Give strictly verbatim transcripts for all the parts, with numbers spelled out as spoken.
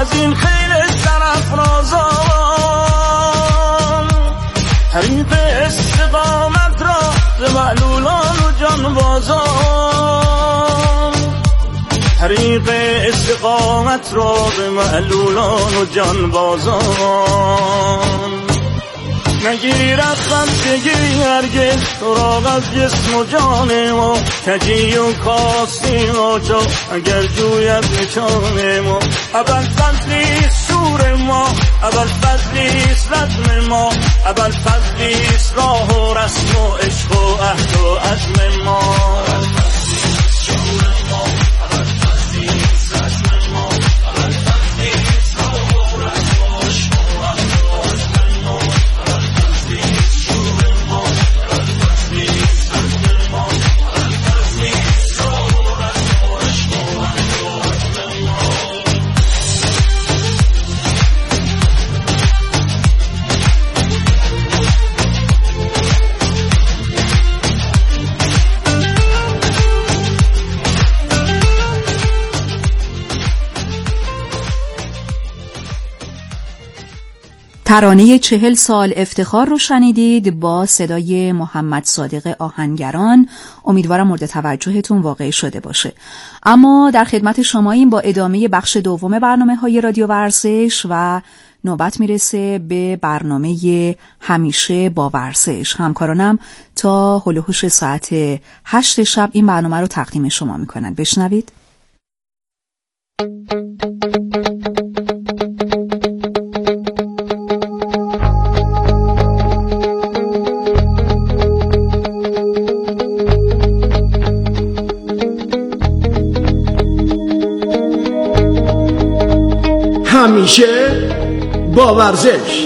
از این خیل سرافرازان، طریق استقامت را ز معلولان و جانبازان، طریق استقامت را به معلولان و جانبازان. نگیرد خستگی هرگز سراغ از جسم و جان ما، کجی و کاسی آجا اگر جوید نشان ما. اول فضلیست شور ما، اول فضلیست رزم ما، اول فضلیست راه و رسم و عشق و عهد و عزم ما. اول فضلیست شور ما، اول فضلیست رزم ما، اول فضلیست راه و رسم و عشق و عهد و عزم ما. ترانه چهل سال افتخار رو شنیدید با صدای محمد صادق آهنگران. امیدوارم مورد توجهتون واقع شده باشه. اما در خدمت شماییم با ادامه بخش دوم برنامه های رادیو ورزش و نوبت میرسه به برنامه همیشه با ورزش. همکارانم تا هول و هوش ساعت هشت شب این برنامه رو تقدیم شما میکنن. بشنوید. همیشه با ورزش.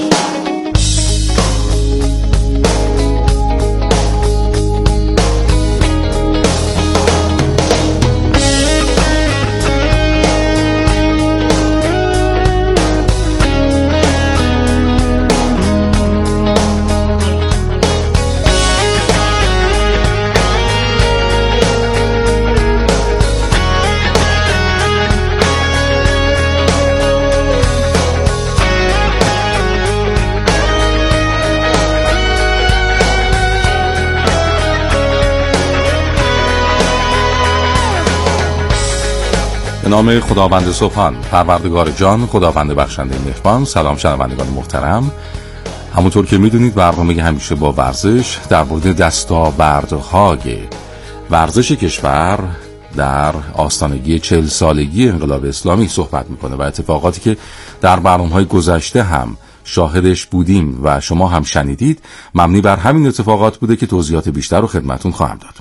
به نام خداوند سبحان، پروردگار جان، خداوند بخشنده مهربان. سلام شنوندگان محترم. همونطور که میدونید برنامه همیشه با ورزش در مورد دستاوردهای ورزش کشور در آستانگی چهل سالگی انقلاب اسلامی صحبت میکنه و اتفاقاتی که در برنامه‌های گذشته هم شاهدش بودیم و شما هم شنیدید مبنی بر همین اتفاقات بوده که توضیحات بیشتر رو خدمتون خواهم داد.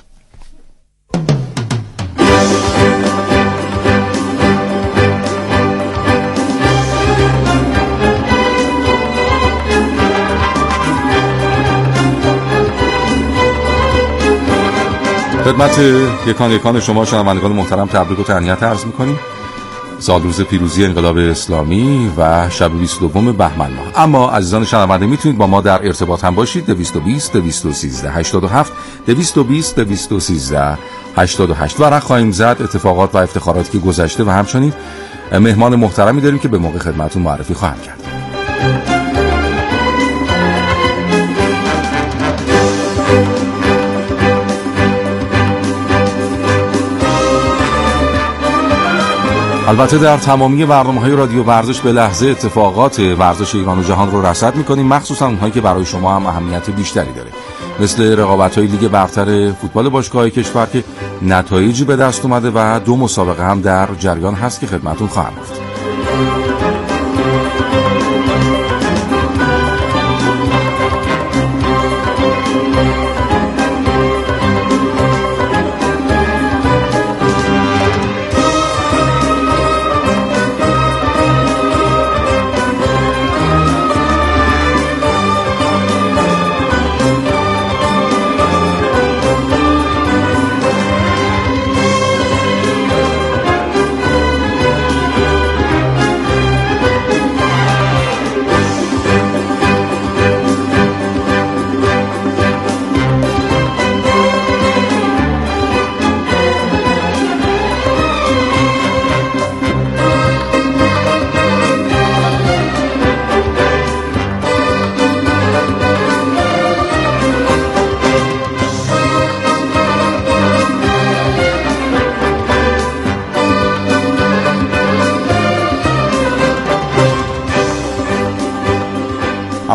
خدمت یکان یکان شما شنوندگان محترم تبریک و تهنیت عرض می‌کنیم. سال روز پیروزی انقلاب اسلامی و شب بیست و دو بهمن ماه. اما عزیزان شنونده میتونید با ما در ارتباط هم باشید. دویست و بیست دویست و سیزده هشتاد و هفت دویست و بیست دویست و سیزده هشتاد و هشت. ورق خواهیم زد اتفاقات و افتخاراتی که گذشته و همچنین مهمان محترمی داریم که به موقع خدمتتون معرفی خواهم کرد. البته در تمامی برنامه‌های رادیو ورزش به لحظه اتفاقات ورزش ایران و جهان رو رصد می‌کنیم، مخصوصا اونهایی که برای شما هم اهمیت بیشتری داره، مثل رقابت‌های لیگ برتر فوتبال باشگاه‌های کشور که نتایجی به دست اومده و دو مسابقه هم در جریان هست که خدمتتون خواهم گفت.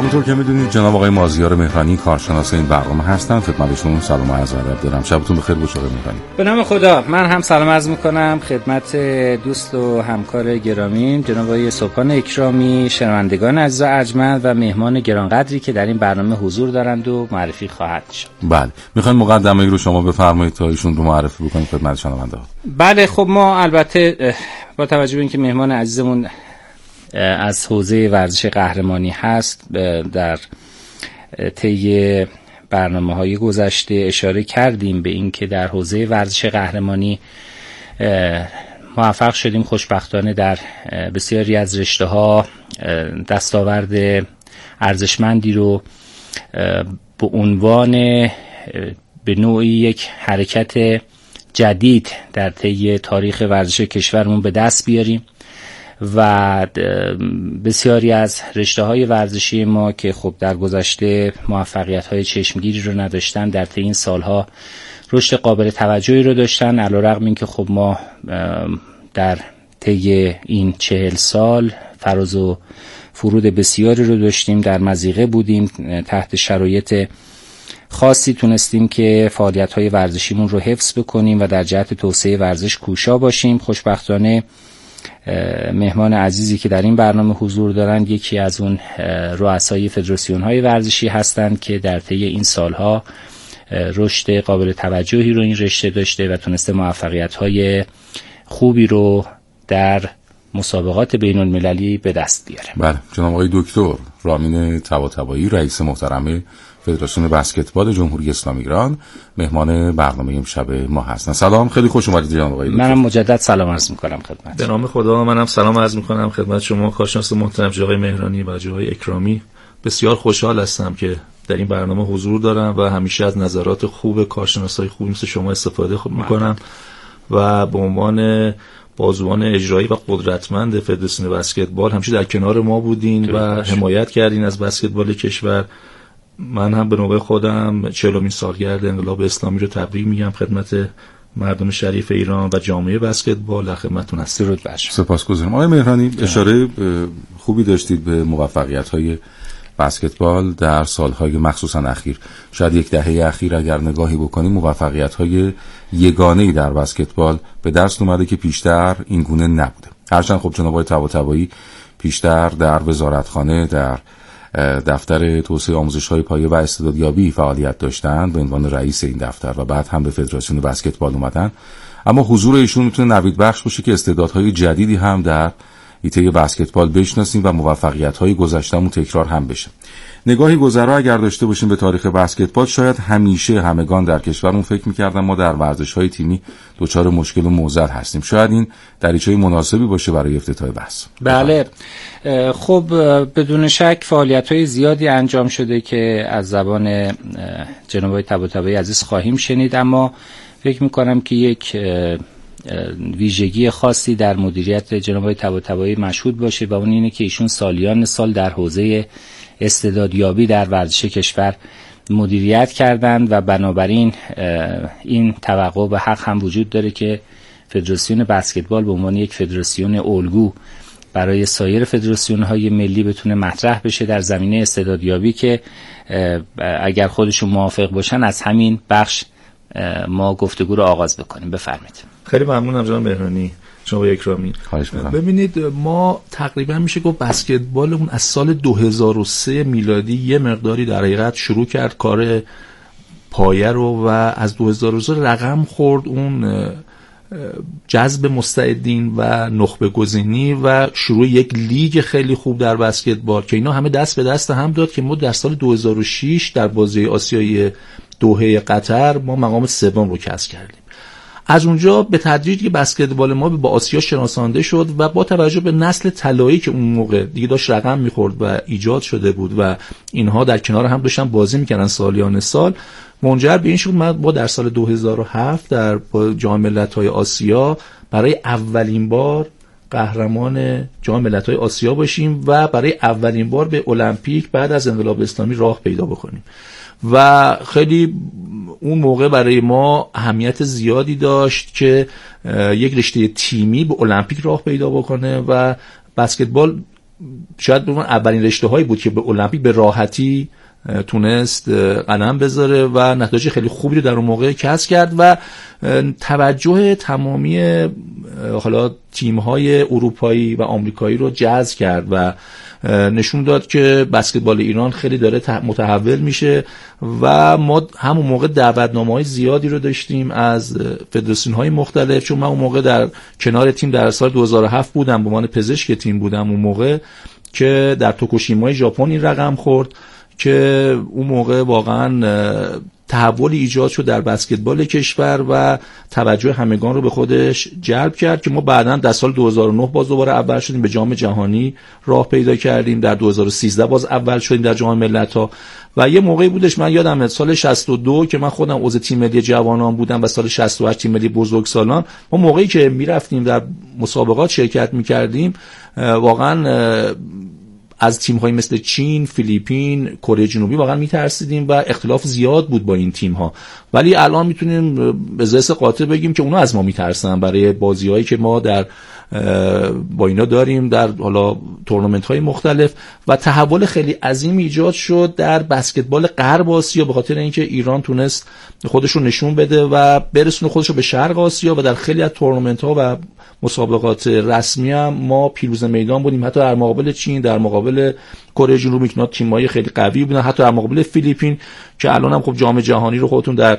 همونطور که میدونید جناب آقای مازیار مهرانی کارشناس این برنامه هستن. خدمتشون سلام و عرض ادب دارم. شبتون بخیر باشه آقای مهرانی. به نام خدا. من هم سلام عرض میکنم خدمت دوست و همکار گرامی جناب آقای سبحان اکرامی، شنوندگان عزیز و ارجمند و مهمان گرانقدری که در این برنامه حضور دارند و معرفی خواهد شد. بله، میخواین مقدمه‌ای رو شما بفرمایید تا ایشون رو معرفی بکنید خدمت شنوندگان. بله، خب ما البته با توجه به اینکه مهمان عزیزمون از حوزه ورزش قهرمانی هست، در طی برنامه‌های گذشته اشاره کردیم به اینکه در حوزه ورزش قهرمانی موفق شدیم خوشبختانه در بسیاری از رشته‌ها دستاورد ارزشمندی رو به عنوان به نوعی یک حرکت جدید در طی تاریخ ورزش کشورمون به دست بیاریم و بسیاری از رشته‌های ورزشی ما که خب در گذشته موفقیت‌های چشمگیری رو نداشتن در طی این سالها رشد قابل توجهی رو داشتن، علی‌رغم اینکه خب ما در طی این چهل سال فراز و فرود بسیاری رو داشتیم، در مضیقه بودیم، تحت شرایط خاصی تونستیم که فعالیت‌های ورزشیمون رو حفظ بکنیم و در جهت توسعه ورزش کوشا باشیم. خوشبختانه مهمان عزیزی که در این برنامه حضور دارند یکی از اون رؤسای فدراسیون‌های ورزشی هستند که در طی این سالها رشد قابل توجهی رو این رشته داشته و تونسته موفقیت‌های خوبی رو در مسابقات بین‌المللی به دست بیاره. بله، جناب آقای دکتر رامین طباطبایی رئیس محترم فدراسیون بسکتبال جمهوری اسلامی ایران مهمان برنامه امشب ما هستن. سلام، خیلی خوش اومدید جناب آقای دکتر. منم مجدد سلام عرض می‌کنم خدمت. به نام خدا منم سلام عرض می‌کنم خدمت شما کارشناس محترم جناب آقای مهرانی و جناب آقای اکرامی. بسیار خوشحال هستم که در این برنامه حضور دارم و همیشه از نظرات خوب کارشناسای خوب مثل شما استفاده می‌کنم و به عنوان بازوان اجرایی و قدرتمند فدراسیون بسکتبال همیشه در کنار ما بودین و حمایت کردین از بسکتبال کشور. من هم به نوبه خودم چهلمین سالگرد انقلاب اسلامی رو تبریک میگم خدمت مردم شریف ایران و جامعه بسکتبال. در خدمتتون هستم. درود بر شما. سپاسگزارم. آقای مهرانی اشاره خوبی داشتید به موفقیت‌های بسکتبال در سالهای مخصوصا اخیر. شاید یک دهه اخیر اگر نگاهی بکنیم موفقیت‌های یگانه‌ای در بسکتبال به دست اومده که پیشتر این گونه نبوده. هرچند خب جناب آقای طباطبایی پیشتر در وزارتخانه در دفتر توسعه آموزش‌های پایه و استعدادیابی فعالیت داشتند به عنوان رئیس این دفتر و بعد هم به فدراسیون بسکتبال اومدن، اما حضور ایشون میتونه نوید بخش باشه که استعدادهای جدیدی هم در حیطه بسکتبال بشناسیم و موفقیت‌های گذشته‌مون تکرار هم بشه. نگاهی گذرا اگر داشته باشیم به تاریخ بسکتبال، شاید همیشه همگان در کشورمون فکر می‌کردن ما در ورزش‌های تیمی دچار مشکل و معضل هستیم. شاید این دریچه مناسبی باشه برای افتتاح بحث. بله، خب بدون شک فعالیت‌های زیادی انجام شده که از زبان جناب آقای طباطبایی عزیز خواهیم شنید، اما فکر می‌کنم که یک ویژگی خاصی در مدیریت جناب آقای طباطبایی مشهود باشه و اون اینه که ایشون سالیان سال در حوزه استعدادیابی در ورزش کشور مدیریت کردند و بنابراین این توقع به حق هم وجود داره که فدراسیون بسکتبال به عنوان یک فدراسیون الگو برای سایر فدراسیون‌های ملی بتونه مطرح بشه در زمینه استعدادیابی که اگر خودشون موافق باشن از همین بخش ما گفتگو رو آغاز بکنیم. بفرمایید. خیلی ممنونم جناب مهرانی. شما اکرامی. ببینید ما تقریبا میشه گفت بسکتبالمون از سال دو هزار و سه میلادی یه مقداری در حقیقت شروع کرد کار پایه رو و از دو هزار و سه رقم خورد اون جذب مستعدین و نخبه گزینی و شروع یک لیگ خیلی خوب در بسکتبال که اینا همه دست به دست هم داد که ما در سال دو هزار و شش در بازی آسیایی دوحه قطر ما مقام سوم رو کسب کردیم. از اونجا به تدریج که بسکتبال ما با آسیا شناسانده شد و با توجه به نسل طلایی که اون موقع دیگه داشت رقم میخورد و ایجاد شده بود و اینها در کنار هم داشتن بازی میکردن سالیان سال، منجر به این شد ما با در سال دو هزار و هفت در جام ملت‌های آسیا برای اولین بار قهرمان جام ملت‌های آسیا باشیم و برای اولین بار به المپیک بعد از انقلاب اسلامی راه پیدا بکنیم و خیلی اون موقع برای ما اهمیت زیادی داشت که یک رشته تیمی به المپیک راه پیدا بکنه و بسکتبال شاید بگم اولین رشته‌هایی بود که به المپیک به راحتی تونست قدم بذاره و نتایج خیلی خوبی رو در اون موقع کسب کرد و توجه تمامی حالا تیم‌های اروپایی و آمریکایی رو جذب کرد و نشون داد که بسکتبال ایران خیلی داره متحول میشه و ما همون موقع دعوتنامه‌های زیادی رو داشتیم از فدراسیون‌های مختلف، چون من اون موقع در کنار تیم در سال دو هزار و هفت بودم، به عنوان پزشک تیم بودم اون موقع که در توکوشیمای ژاپن این رقم خورد که اون موقع واقعا تحولی ایجاد شد در بسکتبال کشور و توجه همگان رو به خودش جلب کرد که ما بعداً در سال دو هزار و نه باز دوباره اول شدیم، به جام جهانی راه پیدا کردیم، در دو هزار و سیزده باز اول شدیم در جام ملت‌ها و یه موقعی بودش من یادمه سال شصت و دو که من خودم عضو تیم ملی جوانان بودم و سال شصت و هشت تیم ملی بزرگسالان، ما موقعی که میرفتیم در مسابقات شرکت میکردیم واقعاً از تیم‌های مثل چین، فیلیپین، کره جنوبی واقعا میترسیدیم و اختلاف زیاد بود با این تیم‌ها، ولی الان میتونیم به ضرس قاطع بگیم که اونا از ما میترسن برای بازی‌هایی که ما در با اینا داریم در حالا تورنمنت‌های مختلف و تحول خیلی عظیمی ایجاد شد در بسکتبال غرب آسیا به خاطر اینکه ایران تونست خودش رو نشون بده و برسونه خودش رو به شرق آسیا و در خیلی از تورنمنت‌ها و مسابقات رسمی هم ما پیروز میدان بودیم، حتی در مقابل چین، در مقابل کره جنوبی که تیم‌های خیلی قوی بودن، حتی در مقابل فیلیپین که الان هم خب جام جهانی رو خودتون در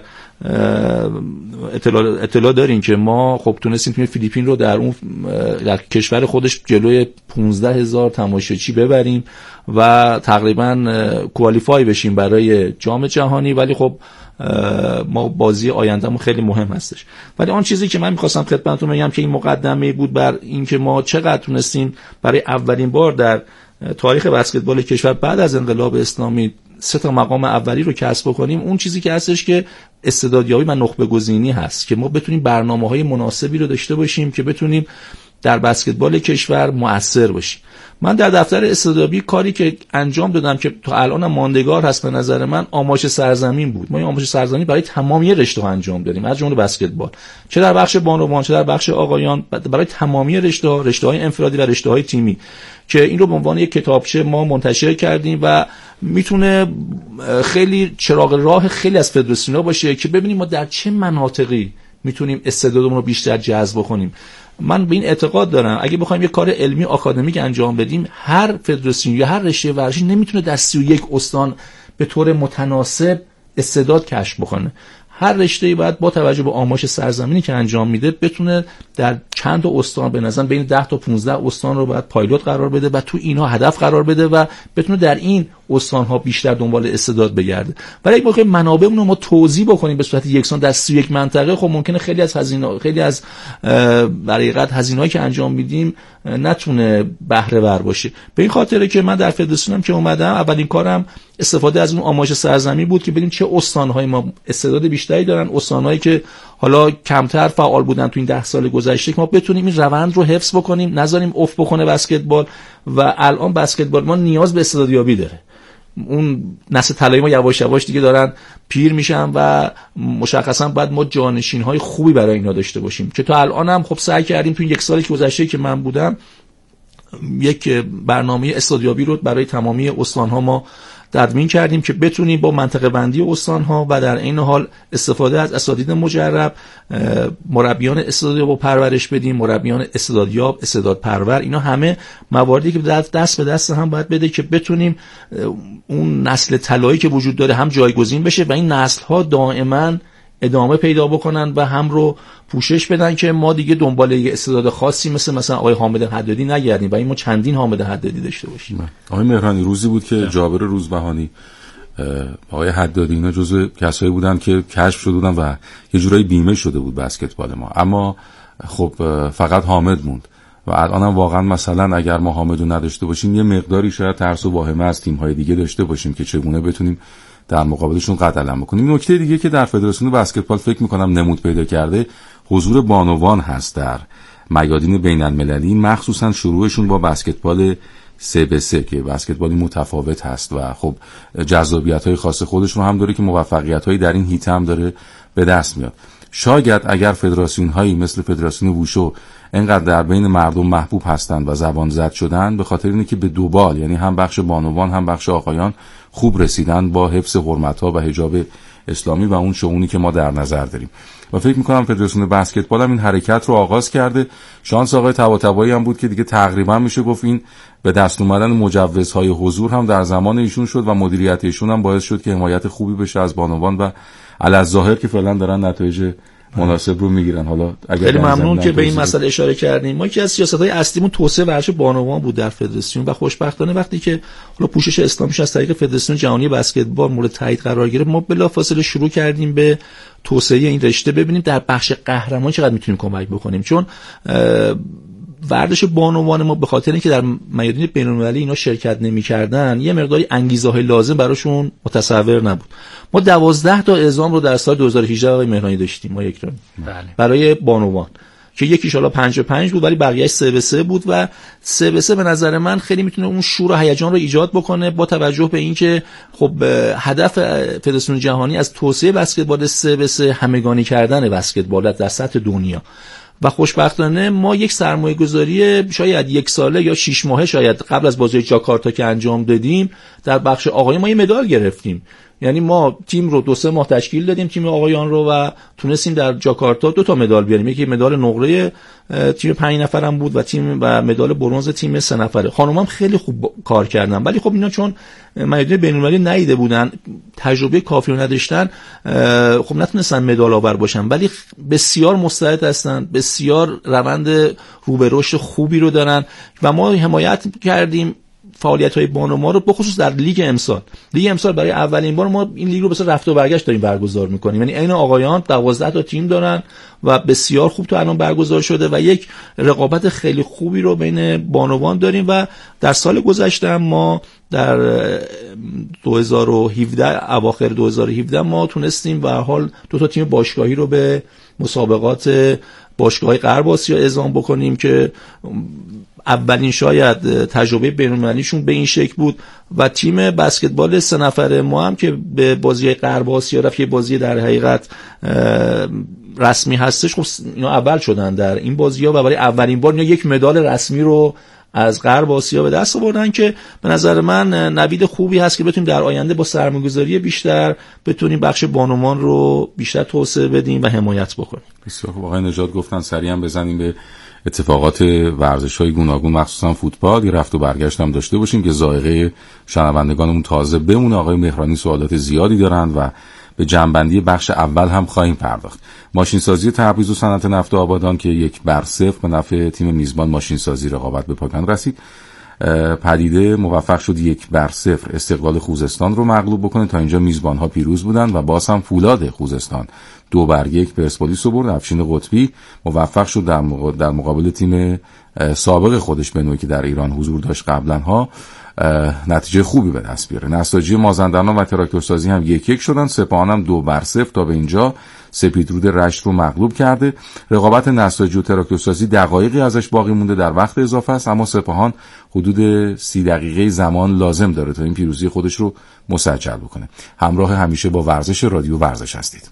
اطلاع, اطلاع دارین که ما خب تونستیم تیم فیلیپین رو در اون در کشور خودش جلوی پانزده هزار تماشاچی ببریم و تقریبا کوالیفای بشیم برای جام جهانی، ولی خب ما بازی آیندهمون خیلی مهم هستش. ولی آن چیزی که من می‌خواستم خدمتتون بگم که این مقدمه بود بر این که ما چقدر تونستیم برای اولین بار در تاریخ بسکتبال کشور بعد از انقلاب اسلامی سه تا مقام اولی رو کسب بکنیم. اون چیزی که هستش که استعدادیابی و نخبه گزینی هست که ما بتونیم برنامه‌های مناسبی رو داشته باشیم که بتونیم در بسکتبال کشور مؤثر باشیم. من در دفتر استعدادیابی کاری که انجام دادم که تا الان ماندگار هست به نظر من، آماج سرزمین بود. ما این آماج سرزمین برای تمامی رشته‌ها انجام دادیم، از جمله بسکتبال، چه در بخش بانوان چه در بخش آقایان، برای تمامی رشته‌ها، رشته‌های انفرادی و رشته‌های تیمی، که این رو به عنوان یک کتابچه ما منتشر کردیم و میتونه خیلی چراغ راه خیلی از فدراسیون‌ها باشه که ببینیم ما در چه مناطقی میتونیم استعدادمون رو بیشتر جذب کنیم. من به این اعتقاد دارم اگه بخوایم یه کار علمی آکادمیک انجام بدیم، هر فدراسیون یا هر رشته ورزشی نمیتونه در سی و یک استان به طور متناسب استعداد کشف بکنه. هر رشته‌ای باید با توجه به آماج سرزمینی که انجام میده بتونه در چند تا استان، به نظر بین ده تا پانزده استان رو باید پایلوت قرار بده و تو اینا هدف قرار بده و بتونه در این استان‌ها بیشتر دنبال استعداد بگرده. ولی اگه بخوایم منابعمون رو ما توزیع بکنیم به صورت یکسان در سی و یک منطقه، خب ممکنه خیلی از هزینه خیلی از در حقیقت هزینه‌ای که انجام میدیم نتونه بهره ور باشه. به این خاطره که من در فدراسیونم که اومدم اولین کارم استفاده از اون آماج سرزمین بود که ببینیم چه استان‌های ما استعداد بیشتری دارن، استان‌هایی که حالا کمتر فعال بودن تو این ده سال گذشته، که ما بتونیم این روند رو حفظ بکنیم، نذاریم افت بکنه بسکتبال. و الان بسکتبال ما نیاز به استعدادیابی داره. اون نسل طلایی ما یواش یواش دیگه دارن پیر میشن و مشخصا باید ما جانشین‌های خوبی برای اینا داشته باشیم که تا الان هم خب سعی کردیم تو این یک سالی که گذشته که من بودم یک برنامه استعدادیابی رو برای تمامی استان‌ها ما تدوین کردیم که بتونیم با منطقه بندی استان‌ها و در این حال استفاده از اساتید مجرب، مربیان استعدادیاب رو پرورش بدیم، مربیان استعدادیاب، استعداد پرور، اینا همه مواردی که دست به دست هم باید بده که بتونیم اون نسل طلایی که وجود داره هم جایگزین بشه و این نسل‌ها دائما ادامه پیدا بکنن و هم رو پوشش بدن که ما دیگه دنبال یه استعداد خاصی مثل مثلا آقای حامد حدادی نگردیم و این ما چندین حامد حدادی داشته باشیم. آقای مهرانی، روزی بود که جابر روزبهانی، آقای حدادی، اینا جزو کسایی بودن که کشف شده بودن و یه جورایی بیمه شده بود بسکتبال ما، اما خب فقط حامد موند و الان هم واقعا مثلا اگر ما حامدو نداشته باشیم یه مقداری شاید ترس و واهمه از تیم‌های دیگه داشته باشیم که چگونه بتونیم در مقابلشون قد علم بکنیم. نکته دیگه که در فدراسیون بسکتبال فکر میکنم نمود پیدا کرده حضور بانوان هست در میادین بین المللی، مخصوصا شروعشون با بسکتبال سه به سه که بسکتبالی متفاوت هست و خب جذابیت‌های خاص خودش رو هم داره که موفقیت‌هایی در این هیته هم داره به دست میاد. شاید اگر فدراسیون‌هایی مثل فدراسیون ووشو اینقدر در بین مردم محبوب هستند و زبان زد شدن، به خاطر اینه که به دو بال، یعنی هم بخش بانوان هم بخش آقایان خوب رسیدن با حفظ حرمت‌ها و حجاب اسلامی و اون شئونی که ما در نظر داریم. و فکر می‌کنم فدراسیون بسکتبال هم این حرکت رو آغاز کرده. شانس آقای طباطبایی هم بود که دیگه تقریبا میشه گفت این به دست اومدن مجوزهای حضور هم در زمان ایشون شد و مدیریت ایشون هم باعث شد که حمایت خوبی بشه از بانوان و علی‌الظاهر که فعلا دارن نتایج مناسب رو میگیرن. حالا اگر خیلی ممنون که به این مسئله اشاره کردیم. ما یکی از سیاست‌های اصلیمون توسعه ورزش بانوان بود در فدراسیون و خوشبختانه وقتی که حالا پوشش اسلامیش از طریق فدراسیون جهانی بسکتبال مورد تایید قرار گرفت، ما بلافاصله شروع کردیم به توسعه این رشته، ببینیم در بخش قهرمان چقدر میتونیم کمک بکنیم. چون ورزش بانوان ما به خاطر اینکه در میادین بین‌المللی اینا شرکت نمی‌کردن، یه مقداری انگیزه‌های لازم براشون متصور نبود. ما دوازده تا اعزام رو در سال دو هزار و هجده آقای مهرانی داشتیم ما یک رو بله. برای بانوان که یکیش حالا پنج به پنج بود ولی بقیه‌اش سه به سه بود و سه به سه به نظر من خیلی میتونه اون شور و هیجان رو ایجاد بکنه، با توجه به اینکه خب هدف فدراسیون جهانی از توسعه بسکتبال سه به سه همگانی کردن بسکتبال در سطح دنیا و خوشبختانه ما یک سرمایه گذاری شاید یک ساله یا شش ماهه شاید قبل از بازی جاکارتا که انجام دادیم در بخش آقایان ما یه مدال گرفتیم. یعنی ما تیم رو دو سه ماه تشکیل دادیم، تیم آقایان رو، و تونستیم در جاکارتا دو تا مدال بیاریم. یکی مدال نقره تیم پنج نفرم بود و تیم و مدال برنز تیم سه نفره. خانومام خیلی خوب کار کردن ولی خب اینا چون میادین بین‌المللی ندیده بودن، تجربه کافی رو نداشتن، خب نتونستن مدال آور باشن، ولی بسیار مستعد هستن، بسیار روند رو به رشد خوبی رو دارن و ما حمایت کردیم فعالیت‌های بانو ما رو بخصوص در لیگ امسال. لیگ امسال برای اولین بار ما این لیگ رو به رفت و برگشت داریم برگزار می‌کنیم. یعنی عین آقایان دوازده تا تیم دارن و بسیار خوب تو الان برگزار شده و یک رقابت خیلی خوبی رو بین بانوان داریم و در سال گذشته ما در دو هزار و هفده اواخر دو هزار و هفده ما تونستیم به هر حال دو تا تیم باشگاهی رو به مسابقات باشگاه‌های غرب آسیا اعزام بکنیم که اولین شاید تجربه بین‌المللیشون به این شکل بود و تیم بسکتبال سه نفره ما هم که به بازی غرب آسیا رفت که بازی در حقیقت رسمی هستش، خب اینا اول شدن در این بازی‌ها و برای اولین بار اینا یک مدال رسمی رو از غرب آسیا به دست آوردن که به نظر من نوید خوبی هست که بتونیم در آینده با سرمایه‌گذاری بیشتر بتونیم بخش بانوان رو بیشتر توسعه بدیم و حمایت بکنیم. بسیار خوب. آقای نژاد گفتن سریع هم بزنیم به اتفاقات ورزش‌های گوناگون مخصوصا فوتبال، یه رفت و برگشت هم داشته باشیم که ذائقه شنوندگانمون تازه بمونه. آقای مهرانی سوالات زیادی دارند و به جنبندی بخش اول هم خواهیم پرداخت. ماشینسازی تبریز و صنعت نفت آبادان که یک بر صفر به نفع تیم میزبان ماشینسازی رقابت به پایان رسید. پدیده موفق شد یک بر صفر استقلال خوزستان رو مغلوب بکنه. تا اینجا میزبان ها پیروز بودن و باز هم فولاد خوزستان دو بر یک پرسپولیس رو برد. افشین قطبی موفق شد در, مقابل در مقابل تیم سابق خودش به نوعی که در ایران حضور داشت قبلا ها نتیجه خوبی به دست بیاره. نساجی مازندران و تراکتورسازی هم یک یک شدن. سپاهان هم دو بر صفر تا به اینجا سپیدرود رشت رو مغلوب کرده. رقابت نساجی و تراکتورسازی دقایقی ازش باقی مونده در وقت اضافه است، اما سپاهان حدود سی دقیقه زمان لازم داره تا این پیروزی خودش رو مسجل بکنه. همراه همیشه با ورزش رادیو ورزش هستید.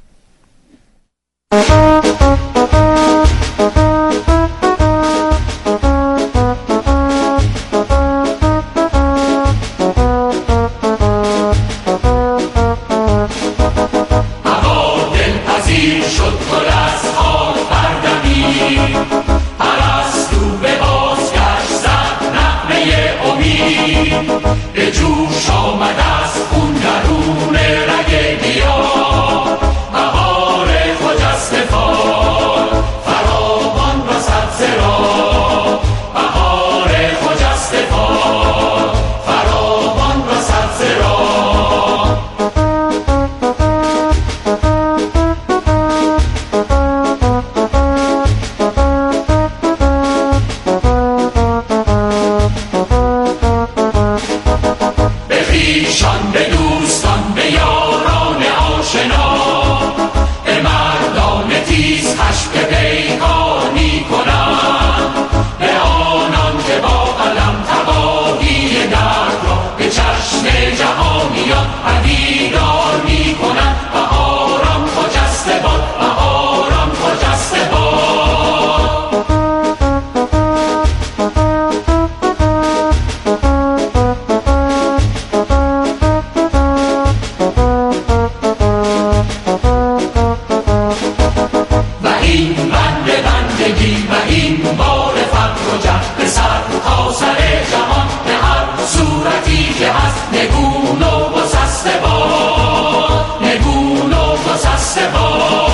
به جوش آمد از خون درون رگ گیا، بهار خجسته فال فراوان و سبزه را، بهار خجسته فال فراوان و سبزه را. به دوستان به یاران عاشق این بند بندگی و این بار فقر و جهل سر تا سر جهان به هر صورتی که هست نگون و گسسته باد، نگون و گسسته باد.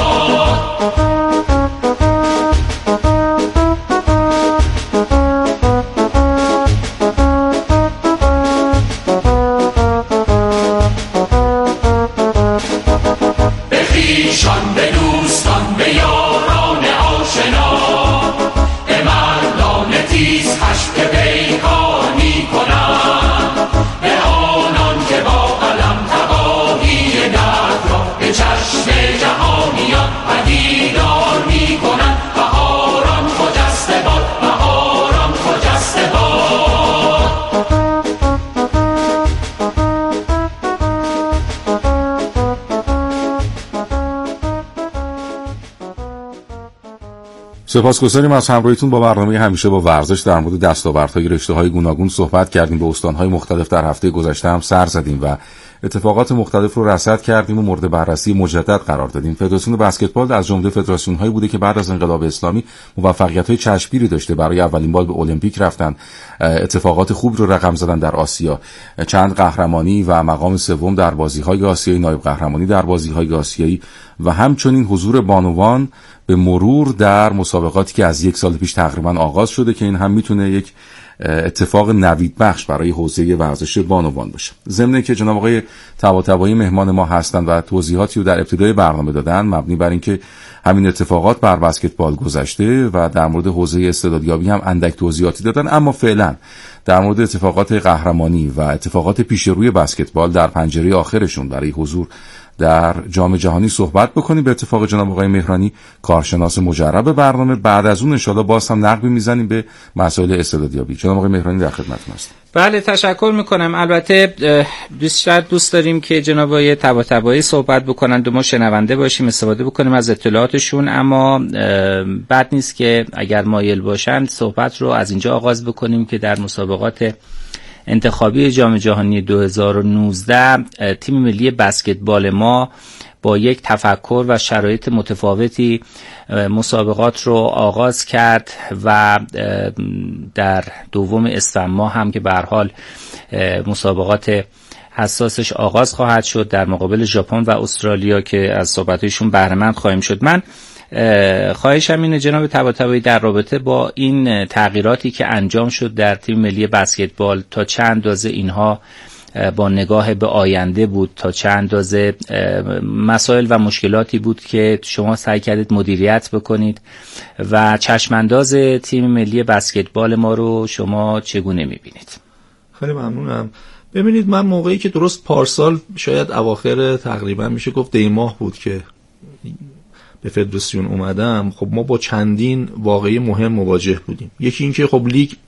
سپاسگزاریم از همراهیتون با برنامه همیشه با ورزش. در مورد دستاوردهای رشته‌های گوناگون صحبت کردیم، به استان‌های مختلف در هفته گذشته هم سر زدیم و اتفاقات مختلف رو رصد کردیم و مورد بررسی مجدد قرار دادیم. فدراسیون بسکتبال از جمله فدراسیون‌هایی بوده که بعد از انقلاب اسلامی موفقیت‌های چشمگیری داشته، برای اولین بار به المپیک رفتن، اتفاقات خوب رو رقم زدن در آسیا، چند قهرمانی و مقام سوم در بازی‌های آسیایی، نایب قهرمانی در بازی‌های آسیایی و همچنین حضور بانوان به مرور در مسابقاتی که از یک سال پیش تقریبا آغاز شده که این هم میتونه یک اتفاق نوید بخش برای حوزه ورزش بانوان باشه. ضمن که جناب آقای طباطبایی مهمان ما هستند و توضیحاتی رو در ابتدای برنامه دادن مبنی بر اینکه همین اتفاقات بر بسکتبال گذشته و در مورد حوزه استعدادیابی هم اندک توضیحاتی دادن، اما فعلا در مورد اتفاقات قهرمانی و اتفاقات پیش روی بسکتبال در پنجره آخرشون برای حضور در جام جهانی صحبت بکنیم. به اتفاق جناب آقای مهرانی کارشناس مجرب برنامه، بعد از اون ان شاءالله باز هم نقبی میزنیم به مسائل استعدادیابی. جناب آقای مهرانی در خدمتتون هستم. بله تشکر میکنم. البته بیشتر دوست داریم که جناب آقای طباطبایی صحبت بکنند و ما شنونده باشیم، استفاده بکنیم از اطلاعاتشون، اما بد نیست که اگر مایل باشند صحبت رو از اینجا آغاز بکنیم که در مسابقات انتخابی جام جهانی دو هزار و نوزده تیم ملی بسکتبال ما با یک تفکر و شرایط متفاوتی مسابقات رو آغاز کرد و در دوم اسفند ماه هم که به هر حال مسابقات حساسش آغاز خواهد شد در مقابل ژاپن و استرالیا که از صحبتشون بهره مند خواهیم شد. من خواهشم اینه جناب طباطبایی در رابطه با این تغییراتی که انجام شد در تیم ملی بسکتبال، تا چند اندازه اینها با نگاه به آینده بود، تا چند اندازه مسائل و مشکلاتی بود که شما سعی کردید مدیریت بکنید و چشمانداز تیم ملی بسکتبال ما رو شما چگونه می‌بینید؟ خیلی ممنونم. ببینید، من موقعی که درست پارسال شاید اواخر تقریبا میشه گفت دی ماه بود که به فدراسیون اومدم، خب ما با چندین واقعه مهم مواجه بودیم. یکی این که خب لیگ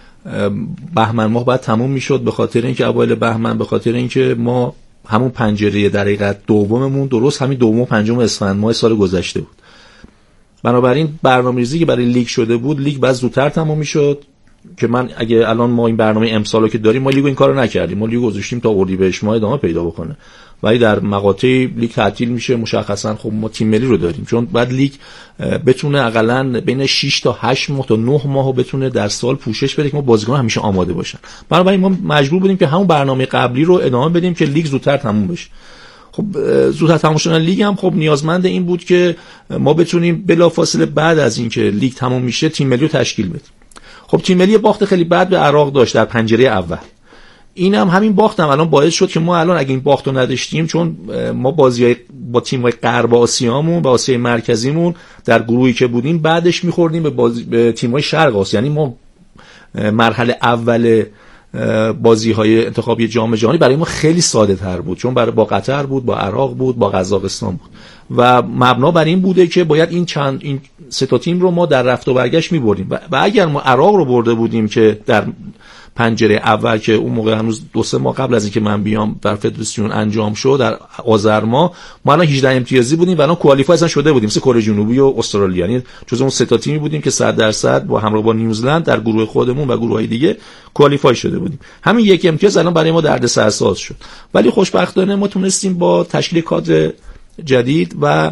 بهمن ماه بعد تموم میشد، به خاطر اینکه اوایل بهمن به خاطر اینکه ما همون پنجره در حقیقت دوممون درست همین دوم و پنجم اسفند ماه سال گذشته بود. بنابراین برنامه‌ریزی که برای لیگ شده بود، لیگ بعد زودتر تموم میشد که من اگه الان ما این برنامه امسالو که داریم، ما لیگو این کارو نکردیم، ما لیگو گذاشتیم تا اردیبهشت ماه ادامه پیدا بکنه، ولی در مقاطع لیگ تعطیل میشه مشخصا. خب ما تیم ملی رو داریم، چون بعد لیگ بتونه حداقل بین شش تا هشت ماه تا نه ماهو بتونه در سال پوشش بده که ما بازیکن همیشه آماده باشن. بنابراین ما مجبور بودیم که همون برنامه قبلی رو ادامه بدیم که لیگ زودتر تموم بشه. خب زودتر تموم شدن لیگ هم خب نیازمند این بود که ما بتونیم بلافاصله بعد از اینکه لیگ تموم میشه تیم ملی رو تشکیل بدیم. خب تیم ملی باخت خیلی بد به عراق داشت در پنجره اول. این هم همین باخت هم الان باعث شد که ما الان اگه این باخت رو نداشتیم، چون ما بازی‌های با تیم‌های غرب آسیامون با آسیای مرکزیمون در گروهی که بودیم بعدش می‌خوردیم به بازی به تیم‌های شرق آسیا، یعنی ما مرحله اول بازی‌های انتخابی جام جهانی برای ما خیلی ساده‌تر بود، چون برای با قطر بود، با عراق بود، با قزاقستان بود و مبنا بر این بوده که باید این چند این سه تا تیم رو ما در رفت و برگشت می‌بردیم و, و اگر ما عراق رو برده بودیم که در پنجره اول که اون موقع هنوز دو سه ماه قبل از اینکه من بیام در فدراسیون انجام شد در آذر ماه، ما الان هجده امتیازی بودیم و الان کوالیفای اصلا شده بودیم مثل کره جنوبی و استرالیا، یعنی جزو اون سه تا تیمی بودیم که صد درصد با همراه با نیوزلند در گروه خودمون و گروه‌های دیگه کوالیفای شده بودیم. همین یک امتیاز الان برای ما دردسرساز شد، ولی خوشبختانه ما تونستیم با تشکیل کادر جدید و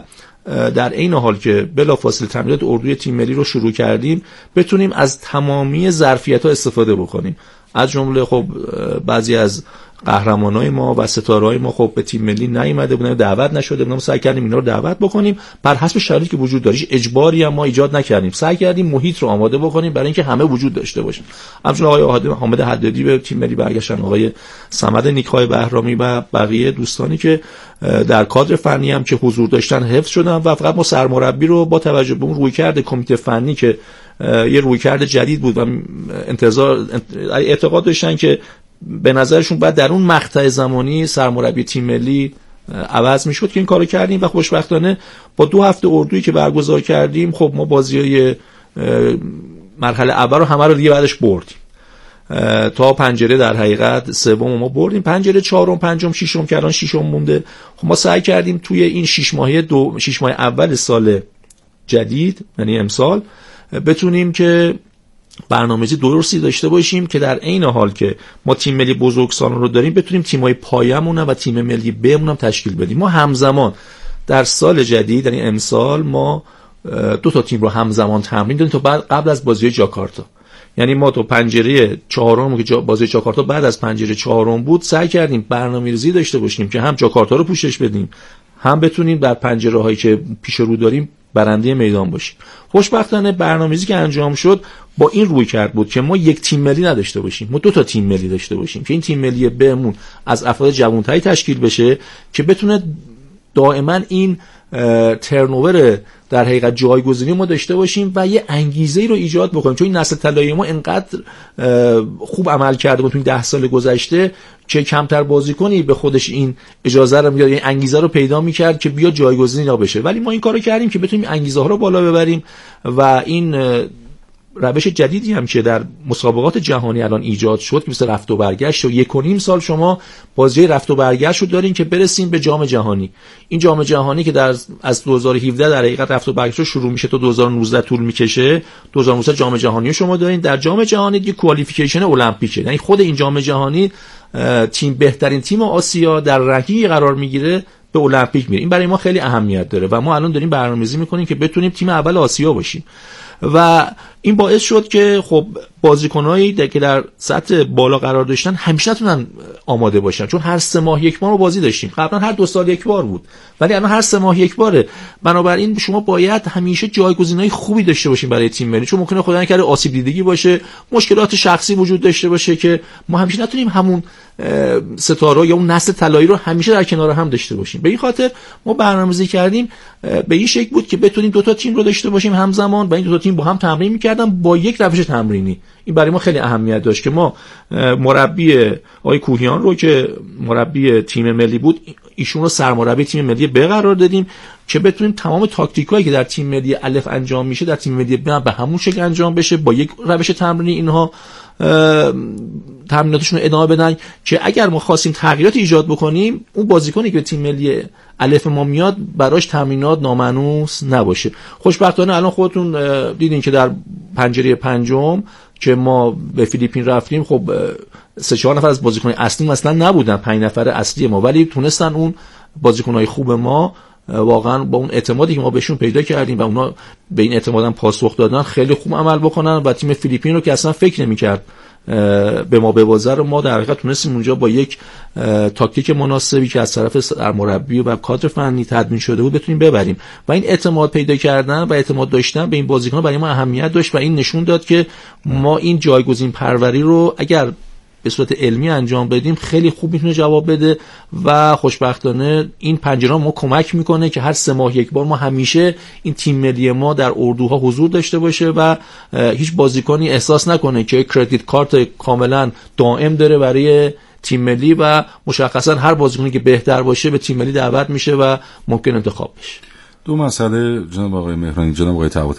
در این حال که بلافاصله تمرینات اردوی تیم ملی رو شروع کردیم بتونیم از تمامی ظرفیت‌ها استفاده بکنیم. از جمله خب بعضی از قهرمانای ما و ستاره‌های ما خب به تیم ملی نیامده بودن، دعوت نشده بودن، سعی کردیم اینا رو دعوت بکنیم بر حسب شرایطی که وجود داره. اجباری هم ما ایجاد نکردیم، سعی کردیم محیط رو آماده بکنیم برای اینکه همه وجود داشته باشن. همچنین آقای حامد حدادی به تیم ملی برگشتن، آقای صمد نیک‌های بهرامی و بقیه دوستانی که در کادر فنی هم که حضور داشتن حفظ شدن و فقط ما سرمربی رو با توجه به اون رویکرد کمیته فنی که یه رویکرد جدید بود و انتظار اعتقاد داشتن که به نظرشون بعد در اون مقطع زمانی سرمربی تیم ملی عوض میشد که این کارو کردیم و خوشبختانه با دو هفته اردویی که برگزار کردیم خب ما بازی‌های مرحله اول رو همه رو دیگه بعدش بردیم تا پنجره در حقیقت سوم ما بردیم، پنجره چهارم پنجم ششم که الان ششم مونده. خب ما سعی کردیم توی این شش ماهه دو شش ماه اول سال جدید یعنی امسال بتونیم که برنامه‌ریزی درستی داشته باشیم که در عین حال که ما تیم ملی بزرگسالان رو داریم بتونیم تیم‌های پایه‌مون و تیم ملی بهمون هم تشکیل بدیم. ما همزمان در سال جدید یعنی امسال ما دو تا تیم رو همزمان تمرین دادیم تا بعد قبل از بازی جاکارتا، یعنی ما تو پنجره چهارم که بازی جاکارتا بعد از پنجره چهارم بود سعی کردیم برنامه‌ریزی داشته باشیم که هم جاکارتا رو پوشش بدیم هم بتونیم در پنجره‌هایی که پیش رو داریم برنده میدان باشیم. خوشبختانه برنامه‌ریزی که انجام شد با این روی کرد بود که ما یک تیم ملی نداشته باشیم، ما دو تا تیم ملی داشته باشیم که این تیم ملی بهمون از افراد جوان‌تری تشکیل بشه که بتونه دائما این ترنوور در حقیقت جایگزینی ما داشته باشیم و یه انگیزه‌ای رو ایجاد بکنیم، چون این نسل طلایی ما انقدر خوب عمل کرده بود تو این ده سال گذشته که کمتر بازیکنی به خودش این اجازه رو میداد، این انگیزه رو پیدا میکرد که بیا جایگزینی نا بشه. ولی ما این کارو کردیم که بتونیم انگیزه ها رو بالا ببریم و این روش جدیدی هم که در مسابقات جهانی الان ایجاد شد که مثل رفت و برگشت و یک و نیم سال شما بازی رفت و برگشت رو دارین که برسیم به جام جهانی. این جام جهانی که در از دو هزار و هفده در حقیقت رفت و برگشت شروع میشه تا دو هزار و نوزده طول میکشه. دو هزار و نوزده جام جهانی شما دارین، در جام جهانی دیگه کوالیفیکیشن المپیکه، یعنی خود این جام جهانی تیم بهترین تیم آسیا در رنکینگ قرار میگیره به المپیک میره. این برای ما خیلی اهمیت داره و ما الان داریم برنامه‌ریزی میکنیم که بتونیم تیم اول آسیا باشیم و این باعث شد که خب بازیکنایی که در سطح بالا قرار داشتن همیشه نتونن آماده باشن، چون هر سه ماه یک بار ما بازی داشتیم، قبلا هر دو سال یک بار بود ولی الان هر سه ماه یک باره. بنابراین شما باید همیشه جایگزینای خوبی داشته باشین برای تیم ملی، چون ممکنه خدای نکرده آسیب دیدگی باشه، مشکلات شخصی وجود داشته باشه که ما همیشه نتونیم همون ستاره یا اون نسل طلایی رو همیشه در کنار هم داشته باشیم. به این خاطر ما برنامه‌ریزی کردیم به این شکل بود که بتونیم دو تا تیم رو داشته باشیم همزمان و این دو تا تیم با هم تمرین می‌کردن با یک روش تمرینی. این برای ما خیلی اهمیت داشت که ما مربی آقای کوهیان رو که مربی تیم ملی بود ایشون رو سرمربی تیم ملی ب قرار دادیم که بتونیم تمام تاکتیکایی که در تیم ملی الف انجام میشه در تیم ملی ب به همون شکل انجام بشه، با یک روش تمرینی اینها تمریناتشون رو ادامه بدن که اگر ما خواستیم تغییرات ایجاد بکنیم اون بازیکنی که به تیم ملی الف ما میاد براش تمرینات نامانوس نباشه. خوشبختانه الان خودتون دیدین که در پنجره پنجم که ما به فیلیپین رفتیم خب سه چهار نفر از بازیکن‌های اصلی مثلا نبودن، پنج نفر اصلی ما، ولی تونستن اون بازیکن‌های خوب ما واقعا با اون اعتمادی که ما بهشون پیدا کردیم و اونا به این اعتمادم پاسخ دادن خیلی خوب عمل بکنن و تیم فیلیپین رو که اصلا فکر نمی‌کرد به ما ببازه رو ما در حقیقت تونستیم اونجا با یک تاکتیک مناسبی که از طرف سرمربی و کادر فنی تدوین شده بود بتونیم ببریم و این اعتماد پیدا کردن و اعتماد داشتن به این بازیکن‌ها برای ما اهمیت داشت و این نشون داد که ما این جایگزین پروری رو اگر به صورت علمی انجام بدیم خیلی خوب میتونه جواب بده و خوشبختانه این پنجره ما کمک میکنه که هر سه ماه یک بار ما همیشه این تیم ملی ما در اردوها حضور داشته باشه و هیچ بازیکنی احساس نکنه که کردیت کارت کاملا دائم داره برای تیم ملی و مشخصا هر بازیکنی که بهتر باشه به تیم ملی دعوت میشه و ممکن انتخاب بشه. دو مسئله جناب آقای مهرانی، جناب آقای طباطبایی